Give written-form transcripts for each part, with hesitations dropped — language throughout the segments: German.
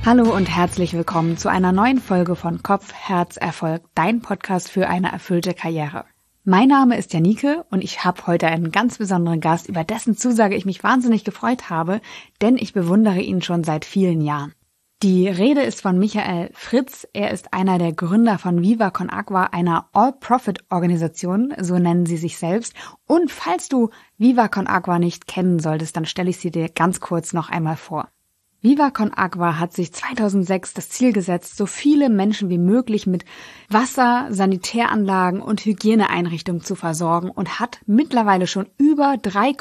Hallo und herzlich willkommen zu einer neuen Folge von Kopf, Herz, Erfolg, dein Podcast für eine erfüllte Karriere. Mein Name ist Janike und ich habe heute einen ganz besonderen Gast, über dessen Zusage ich mich wahnsinnig gefreut habe, denn ich bewundere ihn schon seit vielen Jahren. Die Rede ist von Michael Fritz. Er ist einer der Gründer von Viva Con Agua, einer All-Profit-Organisation, so nennen sie sich selbst. Und falls du Viva Con Agua nicht kennen solltest, dann stelle ich sie dir ganz kurz noch einmal vor. Viva Con Agua hat sich 2006 das Ziel gesetzt, so viele Menschen wie möglich mit Wasser, Sanitäranlagen und Hygieneeinrichtungen zu versorgen und hat mittlerweile schon über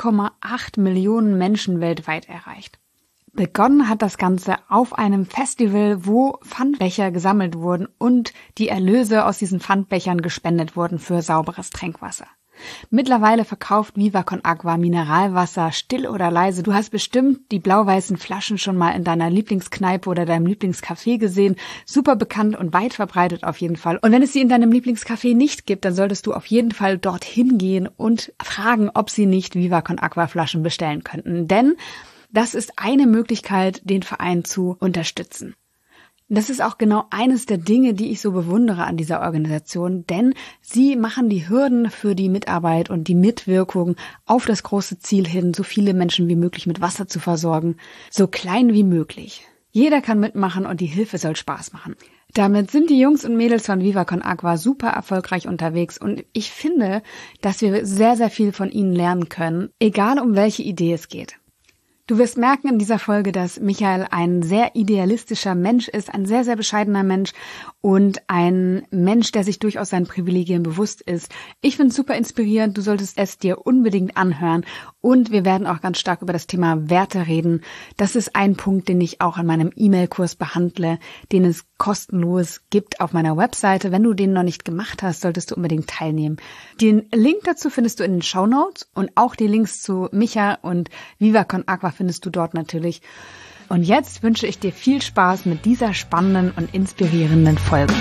3,8 Millionen Menschen weltweit erreicht. Begonnen hat das Ganze auf einem Festival, wo Pfandbecher gesammelt wurden und die Erlöse aus diesen Pfandbechern gespendet wurden für sauberes Trinkwasser. Mittlerweile verkauft Viva Con Agua Mineralwasser, still oder leise. Du hast bestimmt die blau-weißen Flaschen schon mal in deiner Lieblingskneipe oder deinem Lieblingscafé gesehen. Super bekannt und weit verbreitet auf jeden Fall. Und wenn es sie in deinem Lieblingscafé nicht gibt, dann solltest du auf jeden Fall dorthin gehen und fragen, ob sie nicht Viva Con Agua Flaschen bestellen könnten. Denn das ist eine Möglichkeit, den Verein zu unterstützen. Das ist auch genau eines der Dinge, die ich so bewundere an dieser Organisation, denn sie machen die Hürden für die Mitarbeit und die Mitwirkung auf das große Ziel hin, so viele Menschen wie möglich mit Wasser zu versorgen, so klein wie möglich. Jeder kann mitmachen und die Hilfe soll Spaß machen. Damit sind die Jungs und Mädels von Viva Con Agua super erfolgreich unterwegs und ich finde, dass wir sehr, sehr viel von ihnen lernen können, egal um welche Idee es geht. Du wirst merken in dieser Folge, dass Michael ein sehr idealistischer Mensch ist, ein sehr, sehr bescheidener Mensch und ein Mensch, der sich durchaus seinen Privilegien bewusst ist. Ich finde es super inspirierend, du solltest es dir unbedingt anhören und wir werden auch ganz stark über das Thema Werte reden. Das ist ein Punkt, den ich auch in meinem E-Mail-Kurs behandle, den es kostenlos gibt auf meiner Webseite. Wenn du den noch nicht gemacht hast, solltest du unbedingt teilnehmen. Den Link dazu findest du in den Shownotes und auch die Links zu Micha und Viva Con Agua findest du dort natürlich. Und jetzt wünsche ich dir viel Spaß mit dieser spannenden und inspirierenden Folge.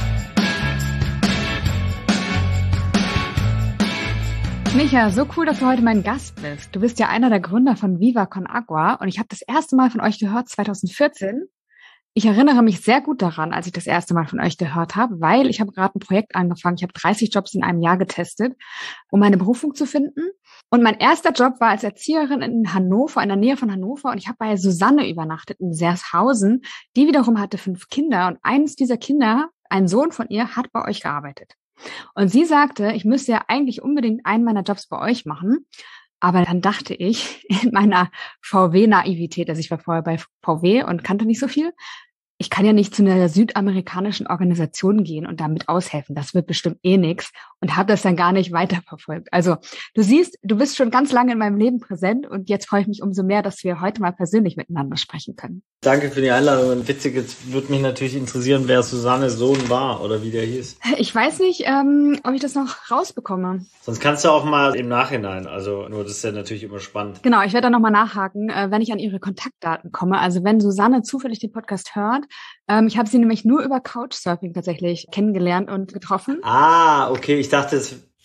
Micha, so cool, dass du heute mein Gast bist. Du bist ja einer der Gründer von Viva Con Agua und ich habe das erste Mal von euch gehört 2014. Ich erinnere mich sehr gut daran, als ich das erste Mal von euch gehört habe, weil ich habe gerade ein Projekt angefangen. Ich habe 30 Jobs in einem Jahr getestet, um meine Berufung zu finden. Und mein erster Job war als Erzieherin in Hannover, in der Nähe von Hannover. Und ich habe bei Susanne übernachtet in Sershausen. Die wiederum hatte 5 Kinder. Und eines dieser Kinder, ein Sohn von ihr, hat bei euch gearbeitet. Und sie sagte, ich müsste ja eigentlich unbedingt einen meiner Jobs bei euch machen. Aber dann dachte ich in meiner VW-Naivität, also ich war vorher bei VW und kannte nicht so viel, ich kann ja nicht zu einer südamerikanischen Organisation gehen und damit aushelfen. Das wird bestimmt eh nix und habe das dann gar nicht weiterverfolgt. Also du siehst, du bist schon ganz lange in meinem Leben präsent und jetzt freue ich mich umso mehr, dass wir heute mal persönlich miteinander sprechen können. Danke für die Einladung und witzig, jetzt würde mich natürlich interessieren, wer Susannes Sohn war oder wie der hieß. Ich weiß nicht, ob ich das noch rausbekomme. Sonst kannst du auch mal im Nachhinein, also nur das ist ja natürlich immer spannend. Genau, ich werde dann nochmal nachhaken, wenn ich an ihre Kontaktdaten komme. Also wenn Susanne zufällig den Podcast hört, ich habe sie nämlich nur über Couchsurfing tatsächlich kennengelernt und getroffen. Ah, okay, ich dachte,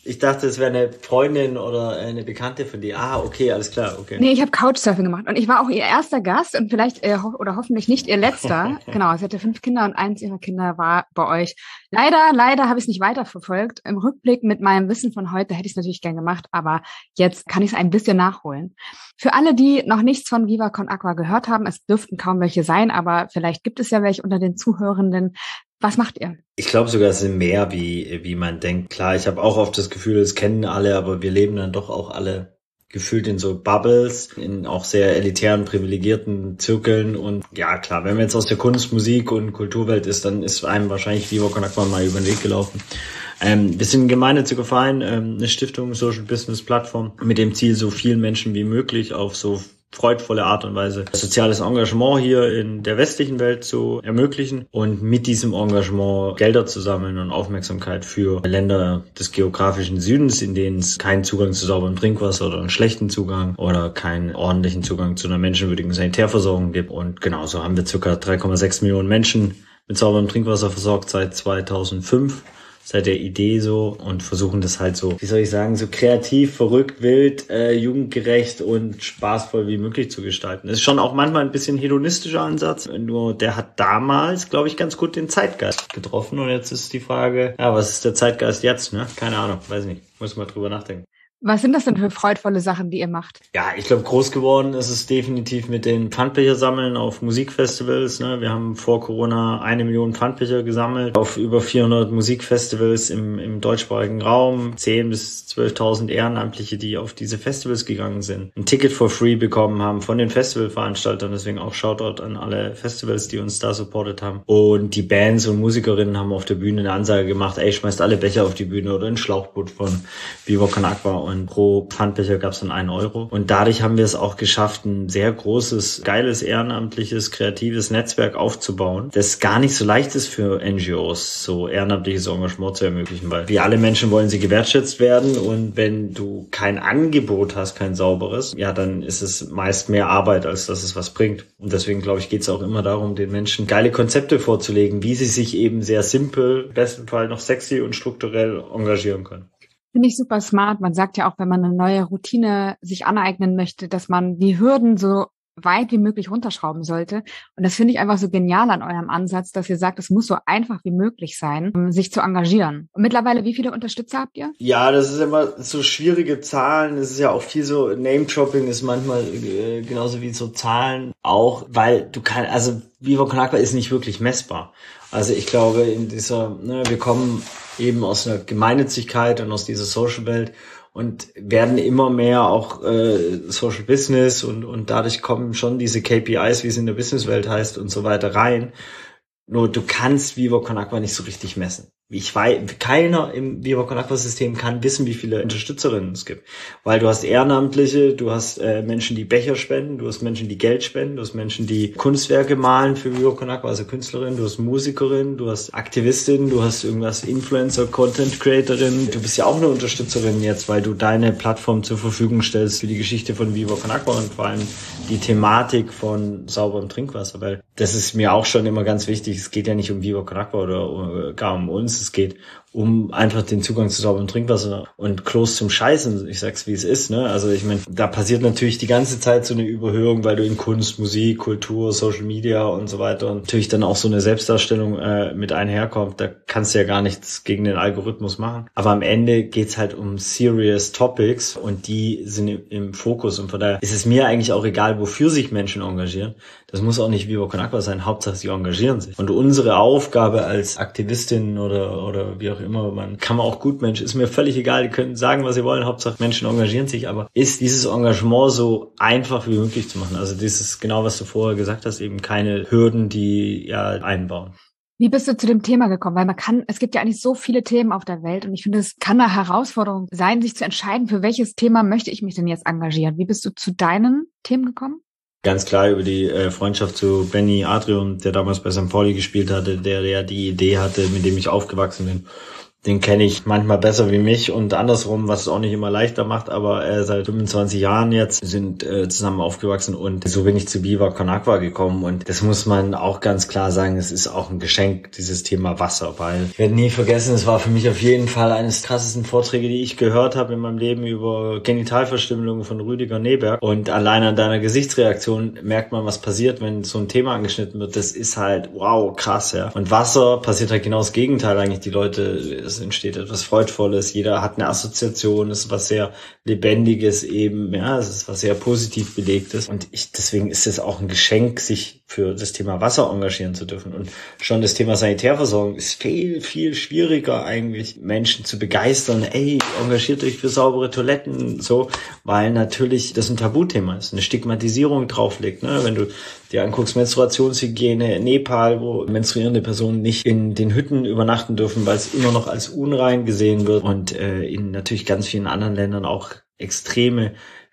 es wäre eine Freundin oder eine Bekannte von dir. Ah, okay, alles klar, okay. Nee, ich habe Couchsurfing gemacht und ich war auch ihr erster Gast und vielleicht oder hoffentlich nicht ihr letzter. Genau, sie hatte 5 Kinder und eins ihrer Kinder war bei euch. Leider habe ich es nicht weiterverfolgt. Im Rückblick mit meinem Wissen von heute hätte ich es natürlich gern gemacht, aber jetzt kann ich es ein bisschen nachholen. Für alle, die noch nichts von Viva Con Agua gehört haben, es dürften kaum welche sein, aber vielleicht gibt es ja welche unter den Zuhörenden. Was macht ihr? Ich glaube sogar, es sind mehr, wie man denkt. Klar, ich habe auch oft das Gefühl, es kennen alle, aber wir leben dann doch auch alle gefühlt in so Bubbles, in auch sehr elitären, privilegierten Zirkeln. Und ja, klar, wenn man jetzt aus der Kunst-, Musik- und Kulturwelt ist, dann ist einem wahrscheinlich Viva Con Agua mal über den Weg gelaufen. Wir sind ein gemeinnütziger Verein, eine Stiftung, Social Business Plattform mit dem Ziel, so vielen Menschen wie möglich auf so freudvolle Art und Weise soziales Engagement hier in der westlichen Welt zu ermöglichen und mit diesem Engagement Gelder zu sammeln und Aufmerksamkeit für Länder des geografischen Südens, in denen es keinen Zugang zu sauberem Trinkwasser oder einen schlechten Zugang oder keinen ordentlichen Zugang zu einer menschenwürdigen Sanitärversorgung gibt. Und genauso haben wir ca. 3,6 Millionen Menschen mit sauberem Trinkwasser versorgt seit 2005. seit der Idee so und versuchen das halt so, wie soll ich sagen, so kreativ, verrückt, wild, jugendgerecht und spaßvoll wie möglich zu gestalten. Das ist schon auch manchmal ein bisschen hedonistischer Ansatz, nur der hat damals, glaube ich, ganz gut den Zeitgeist getroffen und jetzt ist die Frage, ja, was ist der Zeitgeist jetzt, ne? Keine Ahnung, weiß nicht, muss mal drüber nachdenken. Was sind das denn für freudvolle Sachen, die ihr macht? Ja, ich glaube, groß geworden ist es definitiv mit den Pfandbecher sammeln auf Musikfestivals. Ne? Wir haben vor Corona 1 Million Pfandbecher gesammelt auf über 400 Musikfestivals im deutschsprachigen Raum. 10.000 bis 12.000 Ehrenamtliche, die auf diese Festivals gegangen sind. Ein Ticket for free bekommen haben von den Festivalveranstaltern. Deswegen auch Shoutout an alle Festivals, die uns da supportet haben. Und die Bands und Musikerinnen haben auf der Bühne eine Ansage gemacht, ey, schmeißt alle Becher auf die Bühne oder ein Schlauchboot von Viva Con Agua. Und pro Pfandbecher gab es dann 1 Euro. Und dadurch haben wir es auch geschafft, ein sehr großes, geiles, ehrenamtliches, kreatives Netzwerk aufzubauen, das gar nicht so leicht ist für NGOs, so ehrenamtliches Engagement zu ermöglichen, weil wie alle Menschen wollen sie gewertschätzt werden und wenn du kein Angebot hast, kein sauberes, ja, dann ist es meist mehr Arbeit, als dass es was bringt. Und deswegen, glaube ich, geht es auch immer darum, den Menschen geile Konzepte vorzulegen, wie sie sich eben sehr simpel, im besten Fall noch sexy und strukturell engagieren können. Finde ich super smart. Man sagt ja auch, wenn man eine neue Routine sich aneignen möchte, dass man die Hürden so weit wie möglich runterschrauben sollte. Und das finde ich einfach so genial an eurem Ansatz, dass ihr sagt, es muss so einfach wie möglich sein, sich zu engagieren. Und mittlerweile, wie viele Unterstützer habt ihr? Ja, das ist immer so schwierige Zahlen. Es ist ja auch viel so, Name-Dropping ist manchmal genauso wie so Zahlen auch, weil du kannst, also Viva Con Agua ist nicht wirklich messbar. Also ich glaube, in dieser, wir kommen eben aus einer Gemeinnützigkeit und aus dieser Social-Welt und werden immer mehr auch Social Business und dadurch kommen schon diese KPIs, wie es in der Businesswelt heißt und so weiter rein. Nur du kannst Viva Con Agua nicht so richtig messen. Ich weiß, keiner im Viva Con Agua System kann wissen, wie viele Unterstützerinnen es gibt. Weil du hast Ehrenamtliche, du hast Menschen, die Becher spenden, du hast Menschen, die Geld spenden, du hast Menschen, die Kunstwerke malen für Viva Con Agua, also Künstlerinnen, du hast Musikerinnen, du hast Aktivistinnen, du hast irgendwas Influencer, Content Creatorin. Du bist ja auch eine Unterstützerin jetzt, weil du deine Plattform zur Verfügung stellst für die Geschichte von Viva Con Agua und vor allem die Thematik von sauberem Trinkwasser. Weil das ist mir auch schon immer ganz wichtig. Es geht ja nicht um Viva Con Agua oder gar um uns. Es geht um einfach den Zugang zu sauberem Trinkwasser und Klos zum Scheißen. Ich sag's, wie es ist, ne? Also ich meine, da passiert natürlich die ganze Zeit so eine Überhöhung, weil du in Kunst, Musik, Kultur, Social Media und so weiter und natürlich dann auch so eine Selbstdarstellung mit einherkommt. Da kannst du ja gar nichts gegen den Algorithmus machen. Aber am Ende geht's halt um serious Topics und die sind im Fokus. Und von daher ist es mir eigentlich auch egal, wofür sich Menschen engagieren. Das muss auch nicht Viva Con Agua sein. Hauptsache, sie engagieren sich. Und unsere Aufgabe als Aktivistin oder wie auch immer, man kann auch Gutmensch, ist mir völlig egal, die können sagen, was sie wollen, Hauptsache Menschen engagieren sich, aber ist dieses Engagement so einfach wie möglich zu machen? Also dieses, genau was du vorher gesagt hast, eben keine Hürden, die ja einbauen. Wie bist du zu dem Thema gekommen? Weil es gibt ja eigentlich so viele Themen auf der Welt und ich finde, es kann eine Herausforderung sein, sich zu entscheiden, für welches Thema möchte ich mich denn jetzt engagieren. Wie bist du zu deinen Themen gekommen? Ganz klar über die Freundschaft zu Benny Adrian, der damals bei St. Pauli gespielt hatte, der ja die Idee hatte, mit dem ich aufgewachsen bin. Den kenne ich manchmal besser wie mich und andersrum, was es auch nicht immer leichter macht, aber seit 25 Jahren jetzt sind zusammen aufgewachsen und so bin ich zu Viva Con Agua gekommen und das muss man auch ganz klar sagen, es ist auch ein Geschenk, dieses Thema Wasser, weil ich werde nie vergessen, es war für mich auf jeden Fall eines der krassesten Vorträge, die ich gehört habe in meinem Leben über Genitalverstümmelung von Rüdiger Neberg und allein an deiner Gesichtsreaktion merkt man, was passiert, wenn so ein Thema angeschnitten wird, das ist halt, wow, krass, ja. Und Wasser passiert halt genau das Gegenteil eigentlich, die Leute, es entsteht etwas Freudvolles, jeder hat eine Assoziation, es ist was sehr Lebendiges eben, ja, es ist was sehr positiv Belegtes und deswegen ist es auch ein Geschenk, sich für das Thema Wasser engagieren zu dürfen und schon das Thema Sanitärversorgung ist viel, viel schwieriger eigentlich, Menschen zu begeistern, ey, engagiert euch für saubere Toiletten, so, weil natürlich das ein Tabuthema ist, eine Stigmatisierung drauf liegt, ne, wenn du dir anguckst, Menstruationshygiene, Nepal, wo menstruierende Personen nicht in den Hütten übernachten dürfen, weil es immer noch als unrein gesehen wird und in natürlich ganz vielen anderen Ländern auch extreme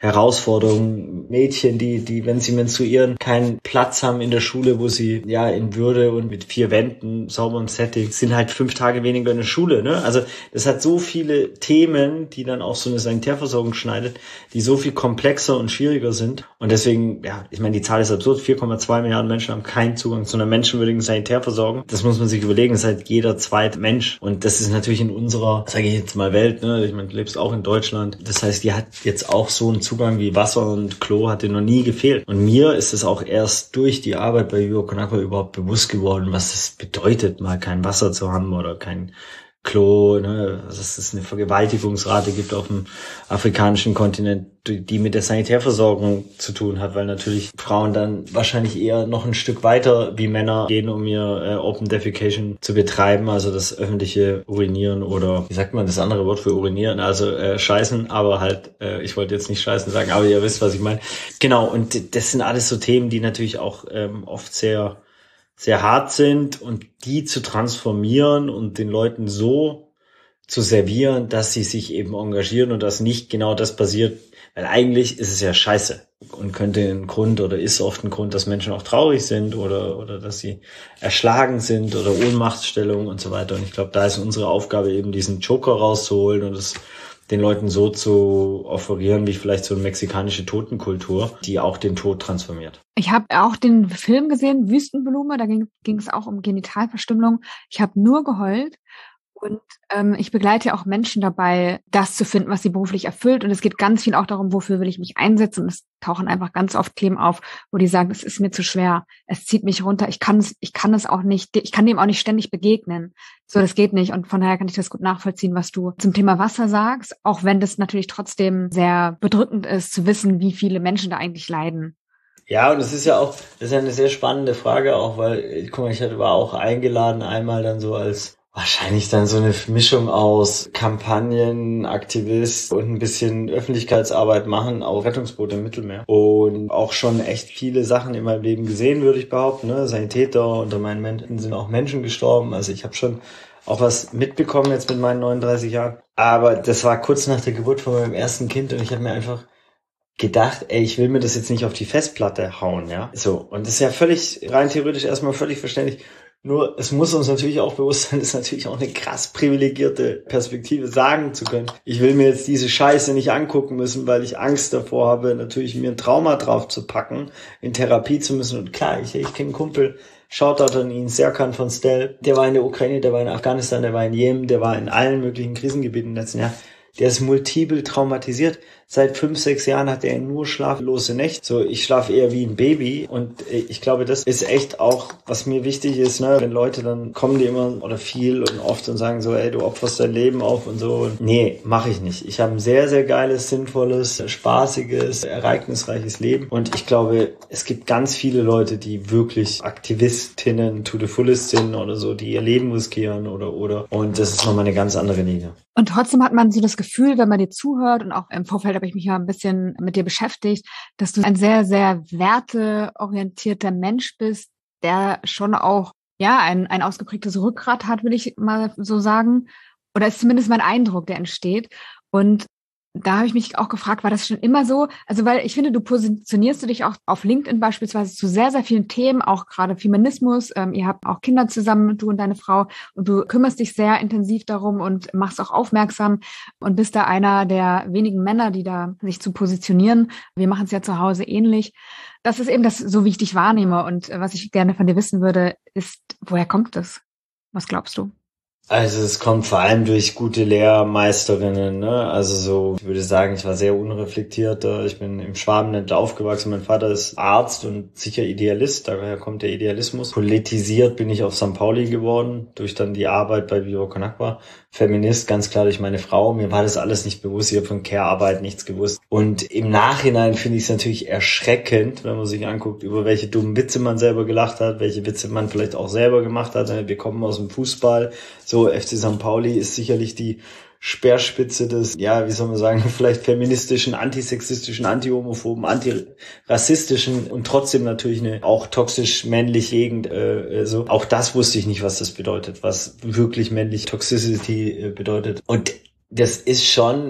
Herausforderungen. Mädchen, die, wenn sie menstruieren, keinen Platz haben in der Schule, wo sie ja in Würde und mit 4 Wänden, sauberem Setting, sind halt 5 Tage weniger in der Schule, ne? Also das hat so viele Themen, die dann auch so eine Sanitärversorgung schneidet, die so viel komplexer und schwieriger sind. Und deswegen, ja, ich meine, die Zahl ist absurd. 4,2 Milliarden Menschen haben keinen Zugang zu einer menschenwürdigen Sanitärversorgung. Das muss man sich überlegen. Das ist halt jeder zweite Mensch. Und das ist natürlich in unserer, sage ich jetzt mal, Welt, ne? Ich meine, du lebst auch in Deutschland. Das heißt, die hat jetzt auch so einen Zugang wie Wasser und Klo hat dir noch nie gefehlt. Und mir ist es auch erst durch die Arbeit bei Viva Con Agua überhaupt bewusst geworden, was es bedeutet, mal kein Wasser zu haben oder kein Klo, ne, dass es eine Vergewaltigungsrate gibt auf dem afrikanischen Kontinent, die mit der Sanitärversorgung zu tun hat, weil natürlich Frauen dann wahrscheinlich eher noch ein Stück weiter wie Männer gehen, um ihr Open Defecation zu betreiben, also das öffentliche Urinieren oder, wie sagt man das andere Wort für urinieren, also scheißen, aber halt, ich wollte jetzt nicht scheißen sagen, aber ihr wisst, was ich meine. Genau, und das sind alles so Themen, die natürlich auch oft sehr hart sind und die zu transformieren und den Leuten so zu servieren, dass sie sich eben engagieren und dass nicht genau das passiert, weil eigentlich ist es ja scheiße und könnte ein Grund oder ist oft ein Grund, dass Menschen auch traurig sind oder dass sie erschlagen sind oder Ohnmachtsstellung und so weiter. Und ich glaube, da ist unsere Aufgabe eben diesen Joker rauszuholen und es den Leuten so zu offerieren, wie vielleicht so eine mexikanische Totenkultur, die auch den Tod transformiert. Ich habe auch den Film gesehen, Wüstenblume, da ging es auch um Genitalverstümmelung. Ich habe nur geheult und ich begleite auch Menschen dabei, das zu finden, was sie beruflich erfüllt. Und es geht ganz viel auch darum, wofür will ich mich einsetzen. Und es tauchen einfach ganz oft Themen auf, wo die sagen, es ist mir zu schwer, es zieht mich runter, ich kann es auch nicht, ich kann dem auch nicht ständig begegnen. So, das geht nicht. Und von daher kann ich das gut nachvollziehen, was du zum Thema Wasser sagst, auch wenn das natürlich trotzdem sehr bedrückend ist, zu wissen, wie viele Menschen da eigentlich leiden. Ja, und das ist ja eine sehr spannende Frage auch, weil, guck mal, war auch eingeladen einmal dann so als wahrscheinlich dann so eine Mischung aus Kampagnen, Aktivist und ein bisschen Öffentlichkeitsarbeit machen auf Rettungsboote im Mittelmeer. Und auch schon echt viele Sachen in meinem Leben gesehen, würde ich behaupten. Ne? Sanitäter, unter meinen Menschen sind auch Menschen gestorben. Also ich habe schon auch was mitbekommen jetzt mit meinen 39 Jahren. Aber das war kurz nach der Geburt von meinem ersten Kind und ich habe mir einfach gedacht, ich will mir das jetzt nicht auf die Festplatte hauen, ja. So, und das ist ja rein theoretisch erstmal völlig verständlich. Nur, es muss uns natürlich auch bewusst sein, das ist natürlich auch eine krass privilegierte Perspektive, sagen zu können. Ich will mir jetzt diese Scheiße nicht angucken müssen, weil ich Angst davor habe, natürlich mir ein Trauma drauf zu packen, in Therapie zu müssen. Und klar, ich kenne einen Kumpel, Shoutout an ihn, Serkan von Stel, der war in der Ukraine, der war in Afghanistan, der war in Jemen, der war in allen möglichen Krisengebieten im letzten Jahr. Der ist multiple traumatisiert. Seit 5, 6 Jahren hat er nur schlaflose Nächte. So, ich schlafe eher wie ein Baby. Und ich glaube, das ist echt auch, was mir wichtig ist, ne, wenn Leute dann kommen, die immer oder viel und oft und sagen so, du opferst dein Leben auf und so. Nee, mache ich nicht. Ich habe ein sehr, sehr geiles, sinnvolles, spaßiges, ereignisreiches Leben. Und ich glaube, es gibt ganz viele Leute, die wirklich Aktivistinnen to the fullest sind oder so, die ihr Leben riskieren oder. Und das ist nochmal eine ganz andere Linie. Und trotzdem hat man so das Gefühl, wenn man dir zuhört und auch im Vorfeld habe ich mich ja ein bisschen mit dir beschäftigt, dass du ein sehr, sehr werteorientierter Mensch bist, der schon auch ja ein ausgeprägtes Rückgrat hat, will ich mal so sagen. Oder ist zumindest mein Eindruck, der entsteht. Und da habe ich mich auch gefragt, war das schon immer so? Also weil ich finde, du positionierst du dich auch auf LinkedIn beispielsweise zu sehr, sehr vielen Themen, auch gerade Feminismus. Ihr habt auch Kinder zusammen, du und deine Frau, und du kümmerst dich sehr intensiv darum und machst auch aufmerksam und bist da einer der wenigen Männer, die da sich zu positionieren. Wir machen es ja zu Hause ähnlich. Das ist eben das, so wie ich dich wahrnehme. Und was ich gerne von dir wissen würde, ist, woher kommt das? Was glaubst du? Also es kommt vor allem durch gute Lehrmeisterinnen, ne? Also so, ich würde sagen, ich war sehr unreflektiert. Ich bin im Schwabenland aufgewachsen. Mein Vater ist Arzt und sicher Idealist, daher kommt der Idealismus. Politisiert bin ich auf St. Pauli geworden, durch dann die Arbeit bei Viva Con Agua. Feminist, ganz klar durch meine Frau. Mir war das alles nicht bewusst. Ich habe von Care-Arbeit nichts gewusst. Und im Nachhinein finde ich es natürlich erschreckend, wenn man sich anguckt, über welche dummen Witze man selber gelacht hat, welche Witze man vielleicht auch selber gemacht hat. Wir kommen aus dem Fußball. So, FC St. Pauli ist sicherlich die Speerspitze des, ja, wie soll man sagen, vielleicht feministischen, antisexistischen, antihomophoben, antirassistischen und trotzdem natürlich eine auch toxisch männliche Gegend. So, auch das wusste ich nicht, was das bedeutet, was wirklich männlich Toxicity bedeutet. Und das ist schon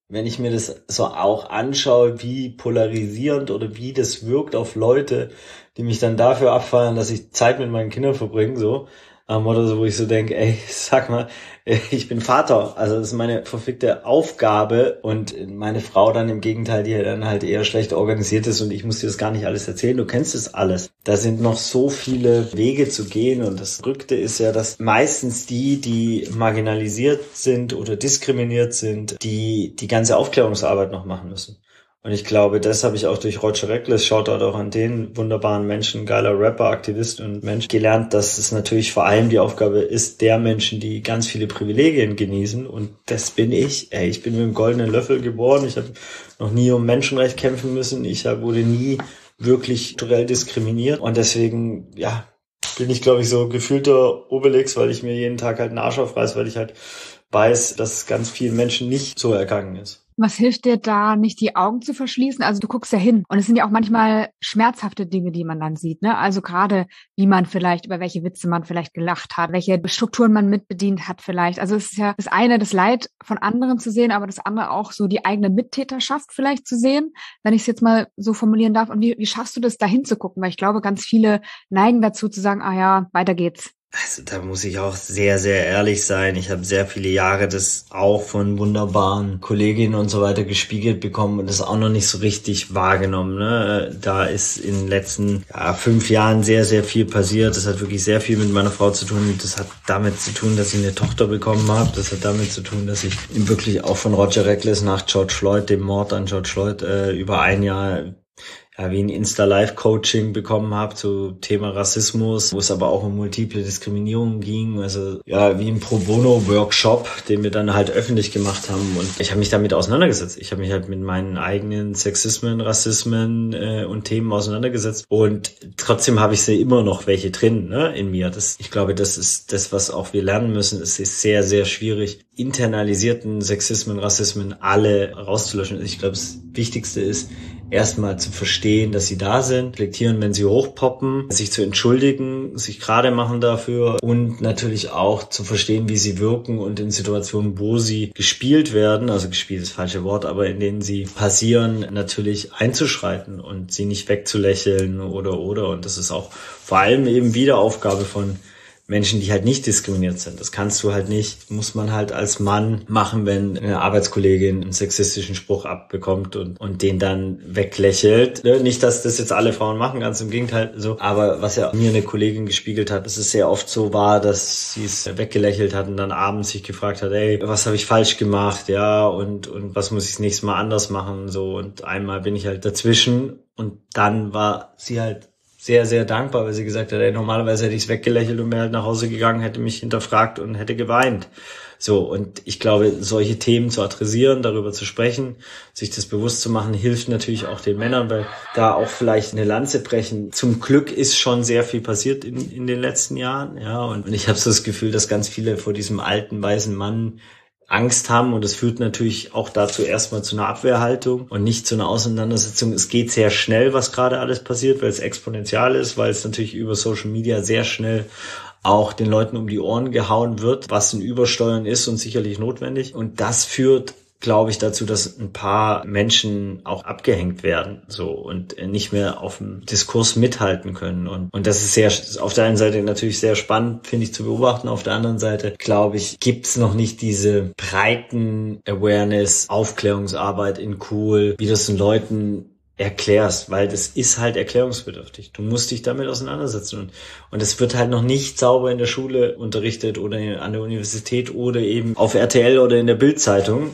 wenn ich mir das so auch anschaue, wie polarisierend oder wie das wirkt auf Leute, die mich dann dafür abfeiern, dass ich Zeit mit meinen Kindern verbringe, so, oder so, wo ich so denke, ey, sag mal, ich bin Vater, also das ist meine verfickte Aufgabe, und meine Frau dann im Gegenteil, die dann halt eher schlecht organisiert ist, und ich muss dir das gar nicht alles erzählen, du kennst das alles. Da sind noch so viele Wege zu gehen, und das Verrückte ist ja, dass meistens die marginalisiert sind oder diskriminiert sind, die ganze Aufklärungsarbeit noch machen müssen. Und ich glaube, das habe ich auch durch Roger Reckless, Shoutout auch an den wunderbaren Menschen, geiler Rapper, Aktivist und Mensch, gelernt, dass es natürlich vor allem die Aufgabe ist, der Menschen, die ganz viele Privilegien genießen. Und das bin ich. Ich bin mit dem goldenen Löffel geboren. Ich habe noch nie um Menschenrecht kämpfen müssen. Wurde nie wirklich strukturell diskriminiert. Und deswegen, bin ich, glaube ich, so gefühlter Obelix, weil ich mir jeden Tag halt einen Arsch aufreiß, weil ich halt weiß, dass es ganz vielen Menschen nicht so ergangen ist. Was hilft dir da, nicht die Augen zu verschließen? Also du guckst ja hin, und es sind ja auch manchmal schmerzhafte Dinge, die man dann sieht, ne? Also gerade, wie man vielleicht, über welche Witze man vielleicht gelacht hat, welche Strukturen man mitbedient hat vielleicht. Also es ist ja das eine, das Leid von anderen zu sehen, aber das andere auch so die eigene Mittäterschaft vielleicht zu sehen, wenn ich es jetzt mal so formulieren darf. Und wie schaffst du das, da hinzugucken? Weil ich glaube, ganz viele neigen dazu zu sagen, weiter geht's. Also da muss ich auch sehr, sehr ehrlich sein. Ich habe sehr viele Jahre das auch von wunderbaren Kolleginnen und so weiter gespiegelt bekommen und das auch noch nicht so richtig wahrgenommen. Ne? Da ist in den letzten 5 Jahren sehr, sehr viel passiert. Das hat wirklich sehr viel mit meiner Frau zu tun. Das hat damit zu tun, dass ich eine Tochter bekommen habe. Das hat damit zu tun, dass ich wirklich auch von Roger Reckless nach George Floyd, dem Mord an George Floyd, über ein Jahr wie ein Insta-Live-Coaching bekommen habe zu Thema Rassismus, wo es aber auch um multiple Diskriminierung ging, also wie ein Pro-Bono-Workshop, den wir dann halt öffentlich gemacht haben, und ich habe mich damit auseinandergesetzt. Ich habe mich halt mit meinen eigenen Sexismen, Rassismen und Themen auseinandergesetzt, und trotzdem habe ich sie immer noch welche drin, ne, in mir. Ich glaube, das ist das, was auch wir lernen müssen. Es ist sehr, sehr schwierig, internalisierten Sexismen, Rassismen alle rauszulöschen. Ich glaube, das Wichtigste ist, erstmal zu verstehen, dass sie da sind, reflektieren, wenn sie hochpoppen, sich zu entschuldigen, sich gerade machen dafür und natürlich auch zu verstehen, wie sie wirken und in Situationen, wo sie gespielt werden, also gespielt ist das falsche Wort, aber in denen sie passieren, natürlich einzuschreiten und sie nicht wegzulächeln oder. Und das ist auch vor allem eben wieder Aufgabe von Menschen, die halt nicht diskriminiert sind. Das kannst du halt nicht, muss man halt als Mann machen, wenn eine Arbeitskollegin einen sexistischen Spruch abbekommt und den dann weglächelt. Nicht, dass das jetzt alle Frauen machen, ganz im Gegenteil so. Aber was ja mir eine Kollegin gespiegelt hat, dass es sehr oft so war, dass sie es weggelächelt hat und dann abends sich gefragt hat, was habe ich falsch gemacht, und was muss ich das nächste Mal anders machen, so. Und einmal bin ich halt dazwischen, und dann war sie halt sehr, sehr dankbar, weil sie gesagt hat, normalerweise hätte ich es weggelächelt und wäre halt nach Hause gegangen, hätte mich hinterfragt und hätte geweint. So, und ich glaube, solche Themen zu adressieren, darüber zu sprechen, sich das bewusst zu machen, hilft natürlich auch den Männern, weil da auch vielleicht eine Lanze brechen. Zum Glück ist schon sehr viel passiert in den letzten Jahren, und ich habe so das Gefühl, dass ganz viele vor diesem alten, weißen Mann Angst haben, und es führt natürlich auch dazu erstmal zu einer Abwehrhaltung und nicht zu einer Auseinandersetzung. Es geht sehr schnell, was gerade alles passiert, weil es exponentiell ist, weil es natürlich über Social Media sehr schnell auch den Leuten um die Ohren gehauen wird, was ein Übersteuern ist und sicherlich notwendig. Und das führt, glaube ich, dazu, dass ein paar Menschen auch abgehängt werden, so, und nicht mehr auf dem Diskurs mithalten können. Und das ist auf der einen Seite natürlich sehr spannend, finde ich, zu beobachten. Auf der anderen Seite, glaube ich, gibt's noch nicht diese breiten Awareness, Aufklärungsarbeit in cool, wie das den Leuten erklärst, weil das ist halt erklärungsbedürftig. Du musst dich damit auseinandersetzen, und es wird halt noch nicht sauber in der Schule unterrichtet oder an der Universität oder eben auf RTL oder in der Bild-Zeitung,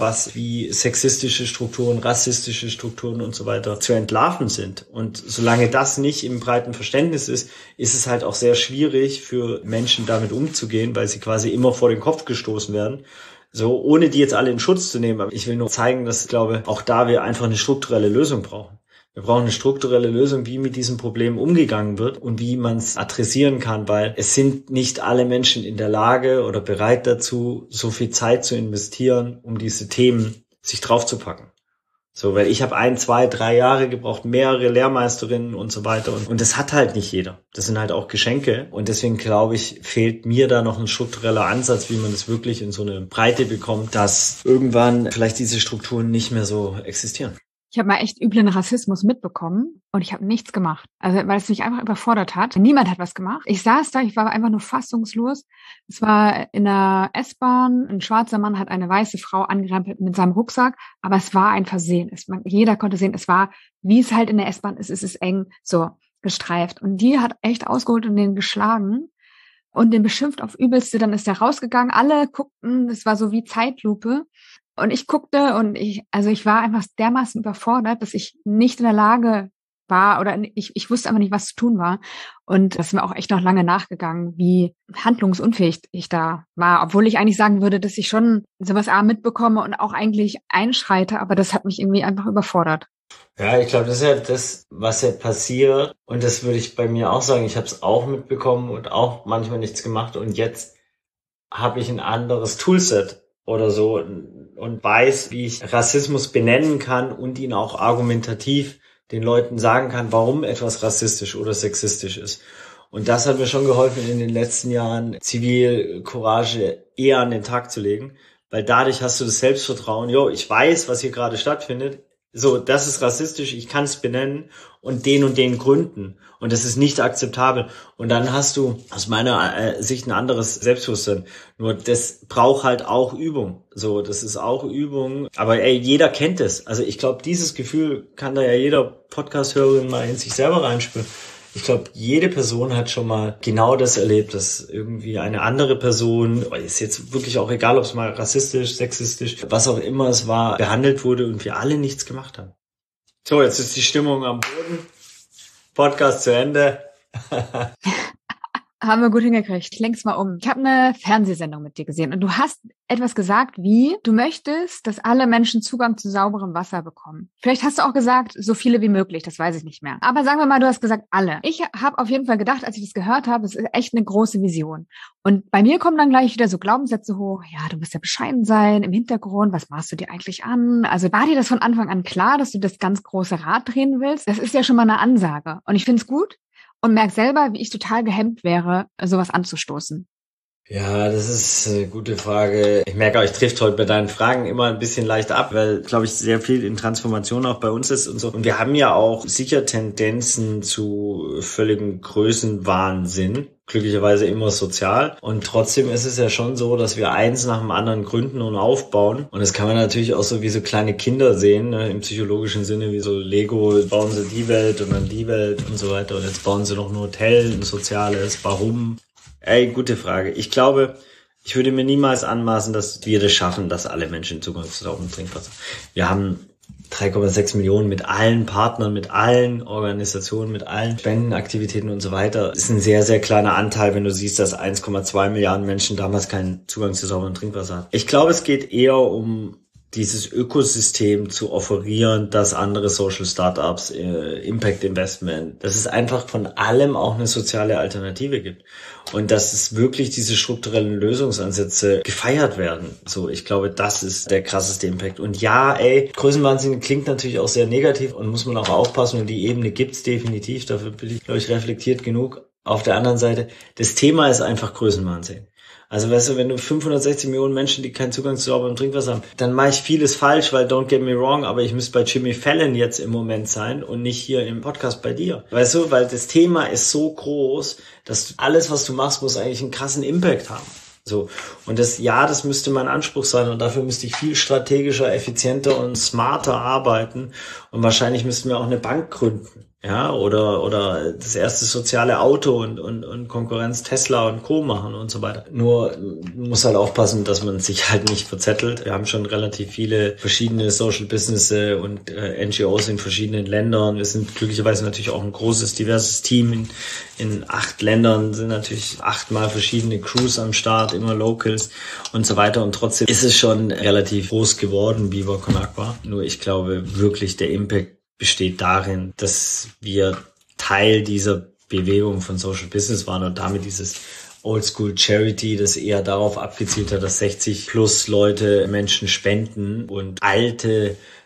wie sexistische Strukturen, rassistische Strukturen und so weiter zu entlarven sind. Und solange das nicht im breiten Verständnis ist, ist es halt auch sehr schwierig für Menschen damit umzugehen, weil sie quasi immer vor den Kopf gestoßen werden. So, ohne die jetzt alle in Schutz zu nehmen. Aber ich will nur zeigen, dass, ich glaube, auch da wir einfach eine strukturelle Lösung brauchen. Wir brauchen eine strukturelle Lösung, wie mit diesem Problem umgegangen wird und wie man es adressieren kann, weil es sind nicht alle Menschen in der Lage oder bereit dazu, so viel Zeit zu investieren, um diese Themen sich draufzupacken. So, weil ich habe 1, 2, 3 Jahre gebraucht, mehrere Lehrmeisterinnen und so weiter. Und das hat halt nicht jeder. Das sind halt auch Geschenke. Und deswegen glaube ich, fehlt mir da noch ein struktureller Ansatz, wie man das wirklich in so eine Breite bekommt, dass irgendwann vielleicht diese Strukturen nicht mehr so existieren. Ich habe mal echt üblen Rassismus mitbekommen und ich habe nichts gemacht. Also weil es mich einfach überfordert hat. Niemand hat was gemacht. Ich saß da, ich war einfach nur fassungslos. Es war in der S-Bahn, ein schwarzer Mann hat eine weiße Frau angerempelt mit seinem Rucksack, aber es war ein Versehen. Jeder konnte sehen, es war, wie es halt in der S-Bahn ist, es ist eng, so gestreift. Und die hat echt ausgeholt und den geschlagen und den beschimpft auf Übelste. Dann ist er rausgegangen, alle guckten, es war so wie Zeitlupe. Und ich guckte und ich war einfach dermaßen überfordert, dass ich nicht in der Lage war oder ich wusste aber nicht, was zu tun war. Und das ist mir auch echt noch lange nachgegangen, wie handlungsunfähig ich da war. Obwohl ich eigentlich sagen würde, dass ich schon sowas mitbekomme und auch eigentlich einschreite, aber das hat mich irgendwie einfach überfordert. Ja, ich glaube, das ist ja das, was ja passiert. Und das würde ich bei mir auch sagen. Ich habe es auch mitbekommen und auch manchmal nichts gemacht. Und jetzt habe ich ein anderes Toolset oder so und weiß, wie ich Rassismus benennen kann und ihn auch argumentativ den Leuten sagen kann, warum etwas rassistisch oder sexistisch ist. Und das hat mir schon geholfen, in den letzten Jahren Zivilcourage eher an den Tag zu legen, weil dadurch hast du das Selbstvertrauen, ich weiß, was hier gerade stattfindet, so, das ist rassistisch, ich kann es benennen und den Gründen. Und das ist nicht akzeptabel. Und dann hast du aus meiner Sicht ein anderes Selbstbewusstsein. Nur das braucht halt auch Übung. So, das ist auch Übung. Aber jeder kennt es. Also ich glaube, dieses Gefühl kann da ja jeder Podcast-Hörerin mal in sich selber reinspüren. Ich glaube, jede Person hat schon mal genau das erlebt, dass irgendwie eine andere Person, ist jetzt wirklich auch egal, ob es mal rassistisch, sexistisch, was auch immer es war, behandelt wurde und wir alle nichts gemacht haben. So, jetzt ist die Stimmung am Boden. Podcast zu Ende. Haben wir gut hingekriegt. Ich lenk's mal um. Ich habe eine Fernsehsendung mit dir gesehen und du hast etwas gesagt wie, du möchtest, dass alle Menschen Zugang zu sauberem Wasser bekommen. Vielleicht hast du auch gesagt, so viele wie möglich, das weiß ich nicht mehr. Aber sagen wir mal, du hast gesagt, alle. Ich habe auf jeden Fall gedacht, als ich das gehört habe, es ist echt eine große Vision. Und bei mir kommen dann gleich wieder so Glaubenssätze hoch, ja, du musst ja bescheiden sein im Hintergrund, was machst du dir eigentlich an? Also war dir das von Anfang an klar, dass du das ganz große Rad drehen willst? Das ist ja schon mal eine Ansage. Und ich finde es gut. Und merke selber, wie ich total gehemmt wäre, sowas anzustoßen. Ja, das ist eine gute Frage. Ich merke auch, ich trifft heute bei deinen Fragen immer ein bisschen leicht ab, weil, glaube ich, sehr viel in Transformation auch bei uns ist und so. Und wir haben ja auch sicher Tendenzen zu völligem Größenwahnsinn. Glücklicherweise immer sozial. Und trotzdem ist es ja schon so, dass wir eins nach dem anderen gründen und aufbauen. Und das kann man natürlich auch so wie so kleine Kinder sehen, ne, im psychologischen Sinne, wie so Lego, bauen sie die Welt und dann die Welt und so weiter. Und jetzt bauen sie noch ein Hotel, ein soziales. Warum? Gute Frage. Ich glaube, ich würde mir niemals anmaßen, dass wir das schaffen, dass alle Menschen Zugang zu sauberem Trinkwasser. Wir haben 3,6 Millionen mit allen Partnern, mit allen Organisationen, mit allen Spendenaktivitäten und so weiter. Das ist ein sehr, sehr kleiner Anteil, wenn du siehst, dass 1,2 Milliarden Menschen damals keinen Zugang zu sauberem Trinkwasser hatten. Ich glaube, es geht eher um dieses Ökosystem zu offerieren, dass andere Social Startups, Impact Investment, dass es einfach von allem auch eine soziale Alternative gibt und dass es wirklich diese strukturellen Lösungsansätze gefeiert werden. So, ich glaube, das ist der krasseste Impact. Und ja, Größenwahnsinn klingt natürlich auch sehr negativ und muss man auch aufpassen und die Ebene gibt's definitiv, dafür bin ich, glaube ich, reflektiert genug. Auf der anderen Seite, das Thema ist einfach Größenwahnsinn. Also weißt du, wenn du 560 Millionen Menschen, die keinen Zugang zu sauberem Trinkwasser haben, dann mache ich vieles falsch, weil don't get me wrong, aber ich müsste bei Jimmy Fallon jetzt im Moment sein und nicht hier im Podcast bei dir. Weißt du, weil das Thema ist so groß, dass alles, was du machst, muss eigentlich einen krassen Impact haben. So. Und das müsste mein Anspruch sein und dafür müsste ich viel strategischer, effizienter und smarter arbeiten und wahrscheinlich müssten wir auch eine Bank gründen. Ja, oder das erste soziale Auto und Konkurrenz Tesla und Co. machen und so weiter. Nur muss halt aufpassen, dass man sich halt nicht verzettelt. Wir haben schon relativ viele verschiedene Social Businesses und NGOs in verschiedenen Ländern. Wir sind glücklicherweise natürlich auch ein großes, diverses Team. In 8 Ländern sind natürlich 8-mal verschiedene Crews am Start, immer Locals und so weiter. Und trotzdem ist es schon relativ groß geworden, Viva Con Agua. Nur ich glaube wirklich, der Impact besteht darin, dass wir Teil dieser Bewegung von Social Business waren und damit dieses Oldschool Charity, das eher darauf abgezielt hat, dass 60 plus Leute Menschen spenden und alte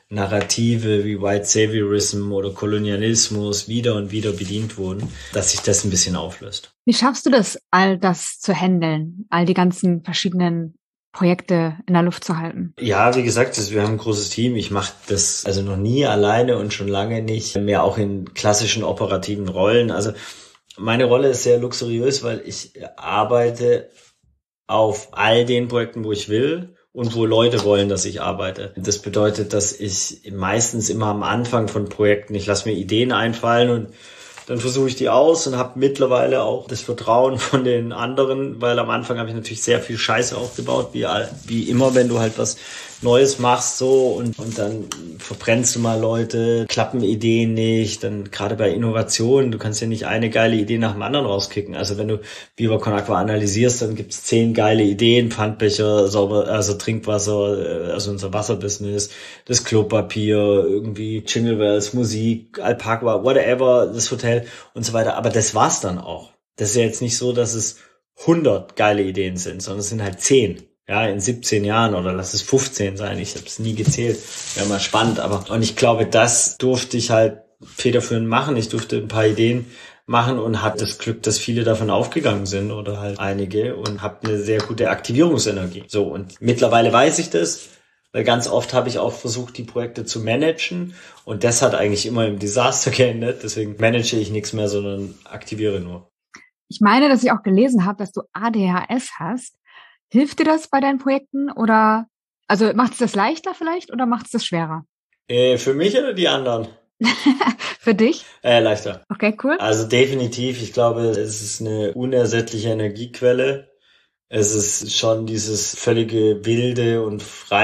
Narrative wie White Saviorism oder Kolonialismus wieder und wieder bedient wurden, dass sich das ein bisschen auflöst. Wie schaffst du das, all das zu handeln, all die ganzen verschiedenen Projekte in der Luft zu halten? Ja, wie gesagt, wir haben ein großes Team. Ich mache das also noch nie alleine und schon lange nicht mehr auch in klassischen operativen Rollen. Also meine Rolle ist sehr luxuriös, weil ich arbeite auf all den Projekten, wo ich will und wo Leute wollen, dass ich arbeite. Das bedeutet, dass ich meistens immer am Anfang von Projekten, ich lasse mir Ideen einfallen und dann versuche ich die aus und habe mittlerweile auch das Vertrauen von den anderen, weil am Anfang habe ich natürlich sehr viel Scheiße aufgebaut, wie immer, wenn du halt was Neues machst so und dann verbrennst du mal Leute, klappen Ideen nicht, dann gerade bei Innovationen, du kannst ja nicht eine geile Idee nach dem anderen rauskicken. Also wenn du Viva Con Aqua analysierst, dann gibt's 10 geile Ideen, Pfandbecher, sauber, also Trinkwasser, also unser Wasserbusiness, das Klopapier, irgendwie Jingle Bells, Musik, Alpaca, whatever, das Hotel und so weiter. Aber das war's dann auch. Das ist ja jetzt nicht so, dass es 100 geile Ideen sind, sondern es sind halt 10. Ja, in 17 Jahren oder lass es 15 sein. Ich habe es nie gezählt. Wäre mal spannend. Und ich glaube, das durfte ich halt federführend machen. Ich durfte ein paar Ideen machen und hatte das Glück, dass viele davon aufgegangen sind oder halt einige und habe eine sehr gute Aktivierungsenergie. So, und mittlerweile weiß ich das, weil ganz oft habe ich auch versucht, die Projekte zu managen und das hat eigentlich immer im Desaster geendet. Deswegen manage ich nichts mehr, sondern aktiviere nur. Ich meine, dass ich auch gelesen habe, dass du ADHS hast. Hilft dir das bei deinen Projekten oder, also macht es das leichter vielleicht oder macht es das schwerer? Für mich oder die anderen? Für dich? Leichter. Okay, cool. Also definitiv, ich glaube, es ist eine unersättliche Energiequelle. Es ist schon dieses völlige wilde und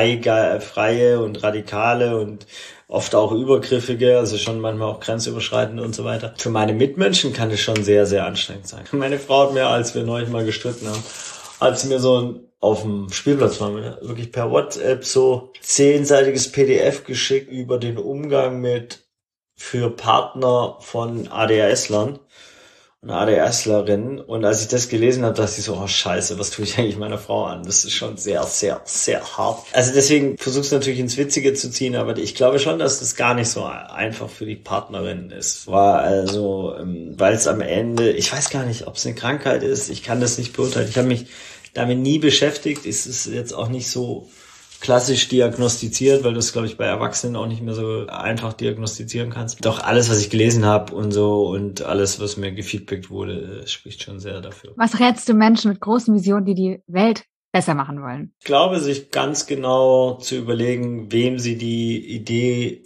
freie und radikale und oft auch übergriffige, also schon manchmal auch grenzüberschreitend und so weiter. Für meine Mitmenschen kann es schon sehr, sehr anstrengend sein. Meine Frau hat mir, als wir neulich mal gestritten haben, hat sie mir auf dem Spielplatz waren wir wirklich per WhatsApp so 10-seitiges PDF geschickt über den Umgang für Partner von ADHSlern und ADHSlerinnen. Und als ich das gelesen habe, dachte ich so, oh Scheiße, was tue ich eigentlich meiner Frau an? Das ist schon sehr, sehr, sehr hart. Also deswegen versuch's natürlich ins Witzige zu ziehen, aber ich glaube schon, dass das gar nicht so einfach für die Partnerin ist. War also, weil es am Ende, ich weiß gar nicht, ob es eine Krankheit ist, ich kann das nicht beurteilen. Ich habe mich damit nie beschäftigt. Es ist jetzt auch nicht so klassisch diagnostiziert, weil du es, glaube ich, bei Erwachsenen auch nicht mehr so einfach diagnostizieren kannst. Doch alles, was ich gelesen habe und so und alles, was mir gefeedbackt wurde, spricht schon sehr dafür. Was rätst du Menschen mit großen Visionen, die die Welt besser machen wollen? Ich glaube, sich ganz genau zu überlegen, wem sie die Idee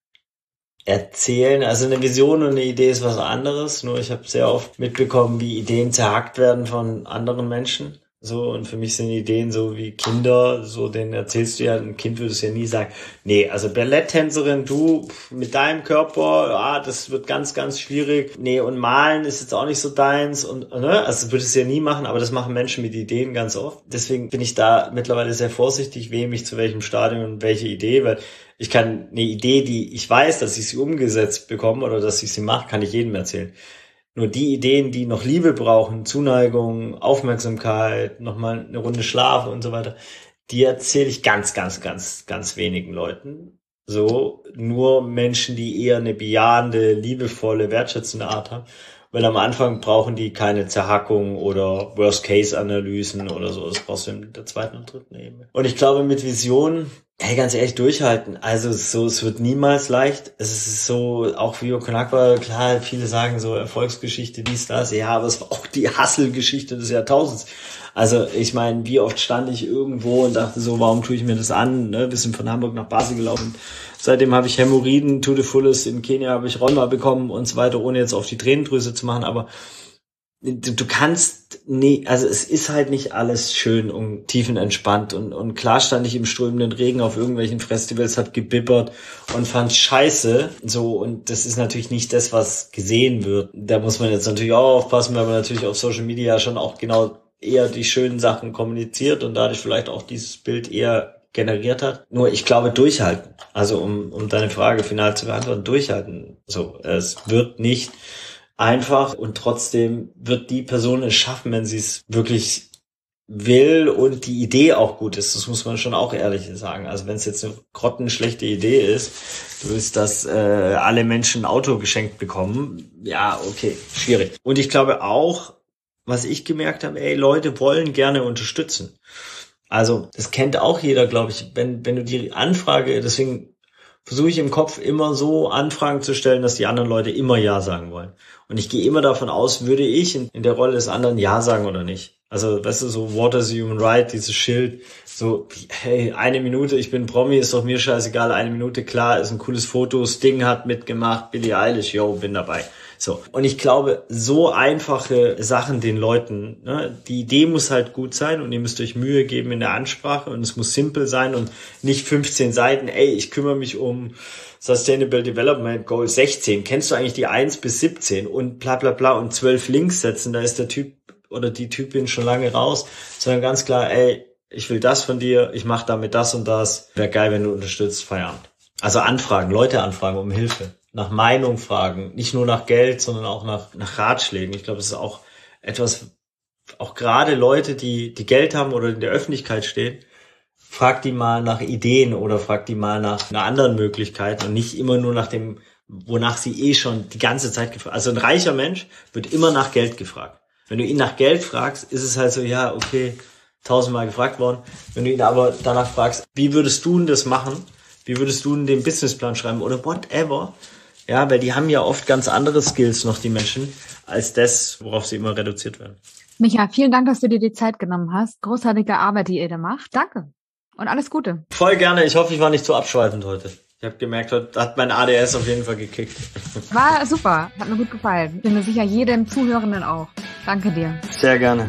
erzählen. Also eine Vision und eine Idee ist was anderes. Nur ich habe sehr oft mitbekommen, wie Ideen zerhackt werden von anderen Menschen. So, und für mich sind Ideen so wie Kinder, so denen erzählst du ja, ein Kind würde es ja nie sagen, nee, also Balletttänzerin, du mit deinem Körper, das wird ganz, ganz schwierig. Nee, und malen ist jetzt auch nicht so deins und ne, also würde es ja nie machen, aber das machen Menschen mit Ideen ganz oft. Deswegen bin ich da mittlerweile sehr vorsichtig, wem ich zu welchem Stadium und welche Idee, weil ich kann eine Idee, die ich weiß, dass ich sie umgesetzt bekomme oder dass ich sie mache, kann ich jedem erzählen. Nur die Ideen, die noch Liebe brauchen, Zuneigung, Aufmerksamkeit, nochmal eine Runde Schlaf und so weiter, die erzähle ich ganz, ganz, ganz, ganz wenigen Leuten. So, nur Menschen, die eher eine bejahende, liebevolle, wertschätzende Art haben. Weil am Anfang brauchen die keine Zerhackung oder Worst-Case-Analysen oder so. Das brauchst du in der zweiten und dritten Ebene. Und ich glaube, mit Visionen, hey, ganz ehrlich, durchhalten. Also so, es wird niemals leicht. Es ist so, auch Viva Con Aqua, klar, viele sagen so Erfolgsgeschichte, dies, das. Ja, aber es war auch die Hustle-Geschichte des Jahrtausends. Also ich meine, wie oft stand ich irgendwo und dachte so, warum tue ich mir das an? Ne? Wir sind von Hamburg nach Basel gelaufen. Seitdem habe ich Hämorrhoiden, to the fullest. In Kenia habe ich Rheuma bekommen und so weiter, ohne jetzt auf die Tränendrüse zu machen. Aber du kannst nie, also es ist halt nicht alles schön und tiefenentspannt und klar stand ich im strömenden Regen auf irgendwelchen Festivals, hab gebibbert und fand scheiße, so, und das ist natürlich nicht das, was gesehen wird. Da muss man jetzt natürlich auch aufpassen, weil man natürlich auf Social Media schon auch genau eher die schönen Sachen kommuniziert und dadurch vielleicht auch dieses Bild eher generiert hat. Nur ich glaube, durchhalten. Also um deine Frage final zu beantworten, durchhalten. So, es wird nicht einfach und trotzdem wird die Person es schaffen, wenn sie es wirklich will und die Idee auch gut ist. Das muss man schon auch ehrlich sagen. Also wenn es jetzt eine grottenschlechte Idee ist, du willst, dass alle Menschen ein Auto geschenkt bekommen, ja, okay, schwierig. Und ich glaube auch, was ich gemerkt habe, Leute wollen gerne unterstützen. Also das kennt auch jeder, glaube ich, wenn du die Anfrage, deswegen versuche ich im Kopf immer so Anfragen zu stellen, dass die anderen Leute immer Ja sagen wollen. Und ich gehe immer davon aus, würde ich in der Rolle des anderen Ja sagen oder nicht. Also, weißt du, so What is a Human Right, dieses Schild, so, hey, 1 Minute, ich bin Promi, ist doch mir scheißegal, 1 Minute, klar, ist ein cooles Foto, Sting hat mitgemacht, Billie Eilish, yo, bin dabei. So. Und ich glaube, so einfache Sachen den Leuten, ne, die Idee muss halt gut sein und ihr müsst euch Mühe geben in der Ansprache und es muss simpel sein und nicht 15 Seiten, ich kümmere mich um Sustainable Development Goal 16. Kennst du eigentlich die 1 bis 17 und bla bla bla und 12 Links setzen, da ist der Typ oder die Typin schon lange raus, sondern ganz klar, ich will das von dir, ich mache damit das und das. Wäre geil, wenn du unterstützt, Feierabend. Also anfragen, Leute anfragen um Hilfe, nach Meinung fragen, nicht nur nach Geld, sondern auch nach Ratschlägen. Ich glaube, das ist auch etwas, auch gerade Leute, die Geld haben oder in der Öffentlichkeit stehen, frag die mal nach Ideen oder frag die mal nach einer anderen Möglichkeit und nicht immer nur nach dem, wonach sie schon die ganze Zeit gefragt. Also ein reicher Mensch wird immer nach Geld gefragt. Wenn du ihn nach Geld fragst, ist es halt so, ja, okay, 1000-mal gefragt worden. Wenn du ihn aber danach fragst, wie würdest du denn das machen? Wie würdest du denn den Businessplan schreiben oder whatever? Ja, weil die haben ja oft ganz andere Skills noch, die Menschen, als das, worauf sie immer reduziert werden. Micha, vielen Dank, dass du dir die Zeit genommen hast. Großartige Arbeit, die ihr da macht. Danke. Und alles Gute. Voll gerne. Ich hoffe, ich war nicht zu abschweifend heute. Ich habe gemerkt, heute hat mein ADS auf jeden Fall gekickt. War super. Hat mir gut gefallen. Bin mir sicher, jedem Zuhörenden auch. Danke dir. Sehr gerne.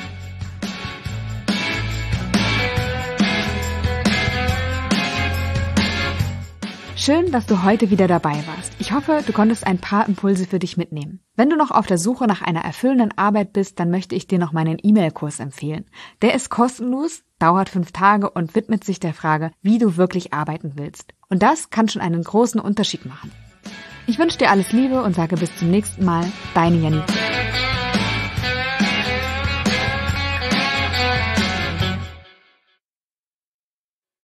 Schön, dass du heute wieder dabei warst. Ich hoffe, du konntest ein paar Impulse für dich mitnehmen. Wenn du noch auf der Suche nach einer erfüllenden Arbeit bist, dann möchte ich dir noch meinen E-Mail-Kurs empfehlen. Der ist kostenlos, dauert 5 Tage und widmet sich der Frage, wie du wirklich arbeiten willst. Und das kann schon einen großen Unterschied machen. Ich wünsche dir alles Liebe und sage bis zum nächsten Mal, deine Janine.